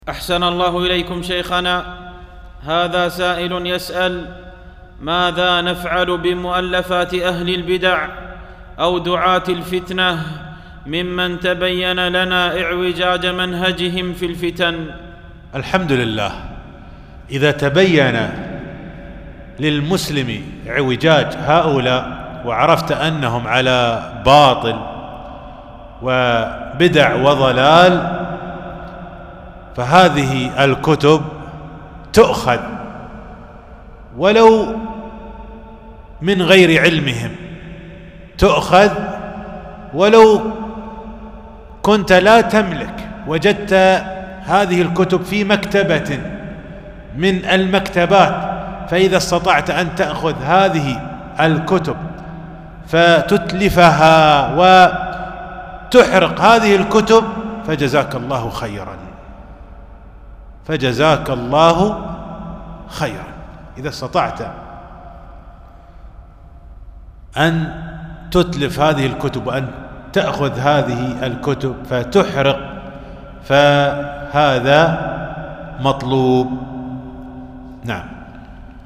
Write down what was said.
أحسن الله إليكم شيخنا. هذا سائل يسأل: ماذا نفعل بمؤلفات أهل البدع أو دعاة الفتنة ممن تبين لنا إعوجاج منهجهم في الفتن؟ الحمد لله، إذا تبين للمسلم اعوجاج هؤلاء وعرفت أنهم على باطل وبدع وضلال، فهذه الكتب تؤخذ ولو من غير علمهم، تؤخذ ولو كنت لا تملك، وجدت هذه الكتب في مكتبة من المكتبات، فإذا استطعت أن تأخذ هذه الكتب فتتلفها وتحرق هذه الكتب فجزاك الله خيرا، فجزاك الله خيرا. إذا استطعت أن تتلف هذه الكتب وأن تأخذ هذه الكتب فتحرق فهذا مطلوب. نعم.